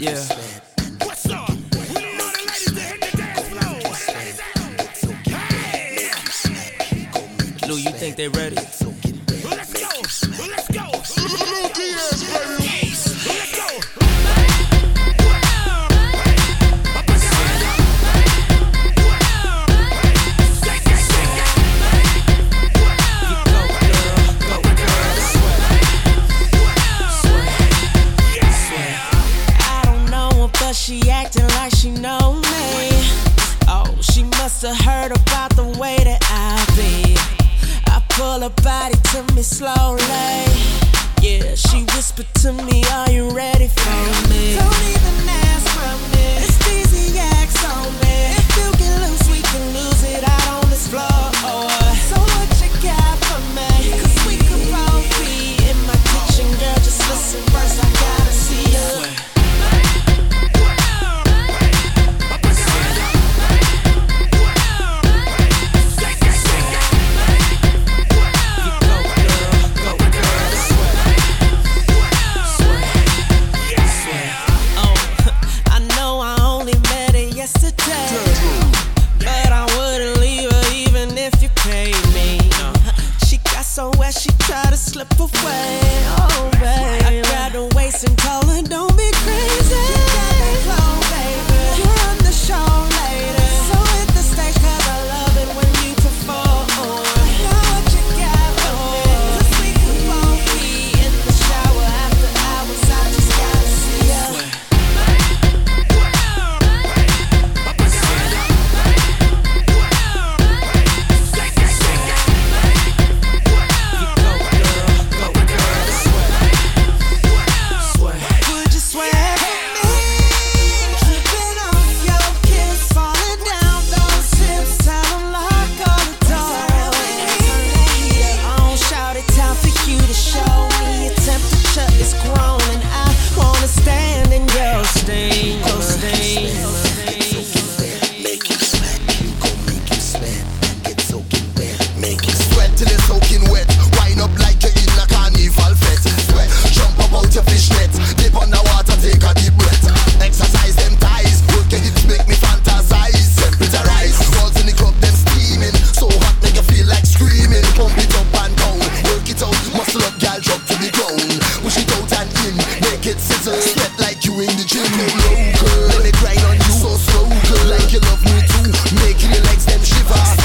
Yeah. What's up? We need all the ladies to hit the dance floor. Hey! Lou, you think they ready? Let's go. Let's go. Lou Diaz, baby. Let's go. She acting like she know me. Oh, she must have heard about the way that I be. I pull her body to me slowly. Yeah, she whispered to me, are you ready for me? Don't even ask for me. It's easy, acts on me. If you get loose, we can lose it out on this floor. So what you got for me? Cause we could both be in my kitchen, girl. Just listen first, I gotta see you. But I wouldn't leave her even if you paid me. She got so wet she tried to slip away. Oh baby, I grabbed her waist and told her don't be crazy. You're on the show later, so hit the stage 'cause I love it when you perform. Now what you got for me? 'Cause we could both be in the shower after hours. I just gotta see ya. Sweat like you in the gym, local. Let me grind on you so slow, girl. Like you love me too, making your legs them shiver.